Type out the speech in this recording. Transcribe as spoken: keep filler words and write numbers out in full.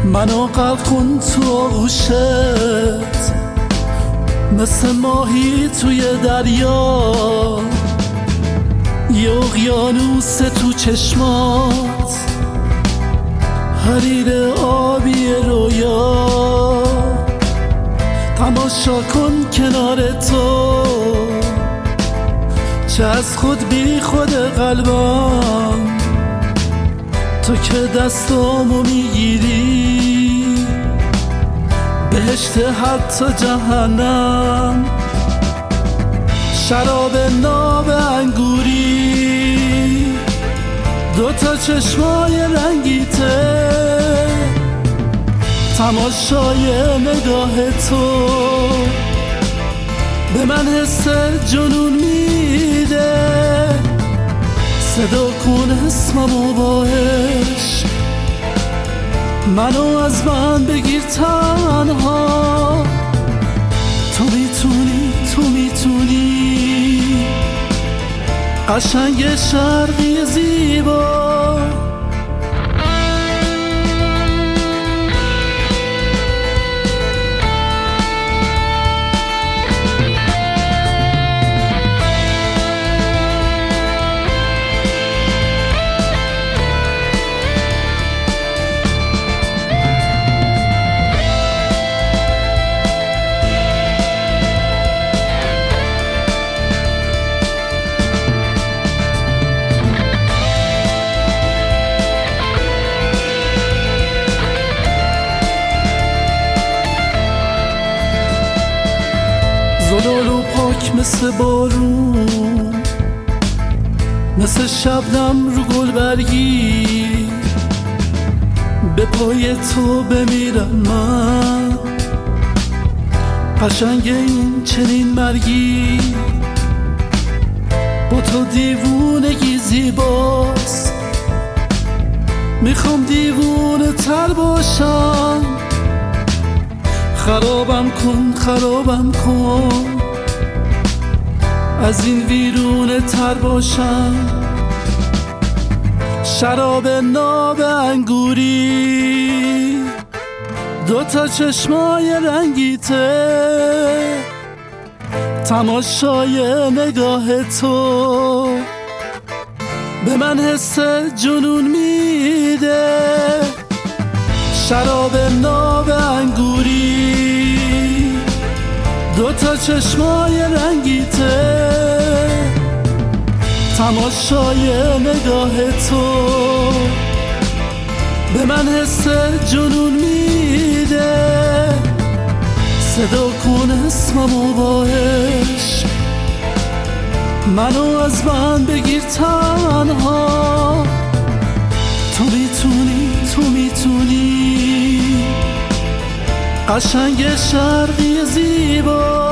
منو غرق کن تو آغوشت، مثل ماهی توی دریا، یه اقیانوس تو چشمات، حریر آبی رویا. تماشا کن کنار تو، چه از خود بی خود قلبم، تو که دستامو میگیری، بهشت حتی جهنم. شراب ناب انگوری، دوتا چشمای رنگیته، تماشای نگاه تو به من حس جنون میده. صدا کن اسممو با عشق، منو از من بگیر تنها. تو میتونی، تو میتونی، قشنگ شرقی زیبا. زلالو پاک مثل بارون، مثل شبنم رو گلبرگی، به پای تو بمیرم من. قشنگ این چنین مرگی، با تو دیوونگی زیباست. میخوام دیوونه تر باشم، خرابم کن، خرابم کن، از این ویرونه تر باشم. شراب ناب انگوری، دوتا چشمای رنگیته، تماشای نگاه تو به من حس جنون میده. شراب ناب انگوری، دوتا چشمای رنگیته، تماشای نگاه تو به من حس جنون میده. صدا کن اسممو با عشق، منو از من بگیر تنها. تو میتونی، تو میتونی، قشنگ شرقی زیبا.